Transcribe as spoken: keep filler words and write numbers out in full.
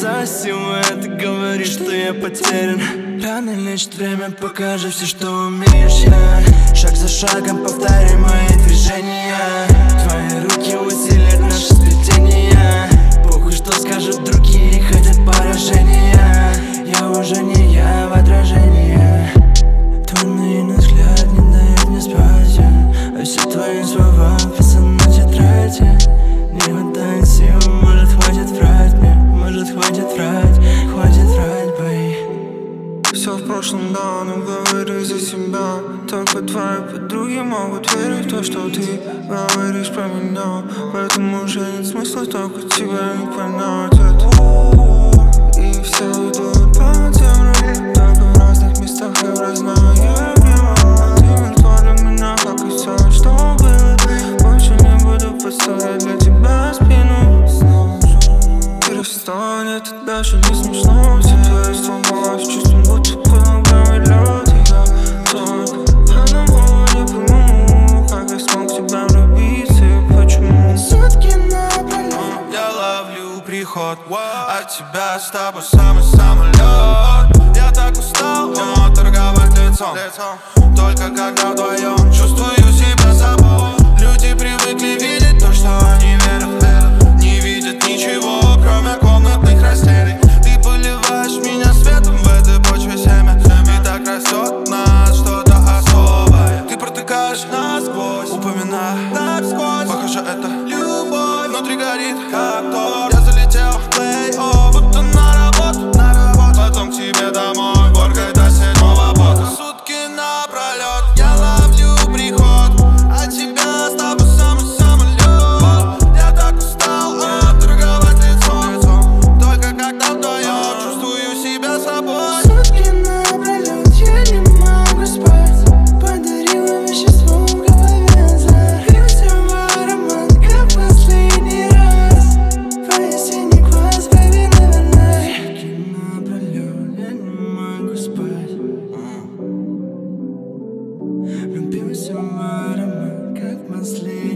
глаза силуэты говорит, что я потерян. Рано лечит время, покажи все, что умеешь я. Шаг за шагом повторяй мои движения. Твои руки усилят наше сплетение. Похуй, что скажут другие, хотят поражения. Я уже не я в отражении. Твой наивный взгляд не дает мне спать, а все твои слова вписаны на тетради. Не хватает сил, может хватит врать мне. Может хватит врать, хватит врать, бои. Все в прошлом, да, но говори за себя. Только твои подруги могут верить в то, что ты говоришь про меня. Поэтому уже нет смысла только тебя не понять это. И все идут по темру, только в разных местах и в разное время. Ты мертва для меня, как и все, что было. Больше не буду подставлять для тебя спину. Перестань, это даже не смешно. Все твои слова с чувством, будто полуграммы лед. И я только одного не пойму, как я смог тебя влюбиться и почему. Сутки напролет я ловлю приход от тебя, с тобой самый самолет. Я так устал, но торговать лицом только когда вдвоем чувствую себя собой. Люди привыкли видеть то, что они верят, не видят ничего, кроме комнатных растений. Ты поливаешь меня светом в этой почве семя, и так растет нас что-то особое. Ты протыкаешь насквозь, упоминая так сквозь. Похоже, это любовь внутри горит, как торт. Я залетел в плей-офф, будто на работу, на работу. Потом к тебе домой, горкой до седьмого пота. Сутки напролет я ловлю приход от тебя, с тобой самый самолет. Я так устал от торговать лицом, только когда вдвоем чувствую себя собой. Сутки напролет я не могу спать. Подарила вещество в голове, зарылся в аромат, как в последний раз. Твой синий глаз, baby, наверное. Сутки напролет я не могу спать. Влюбился в аромат, как в последний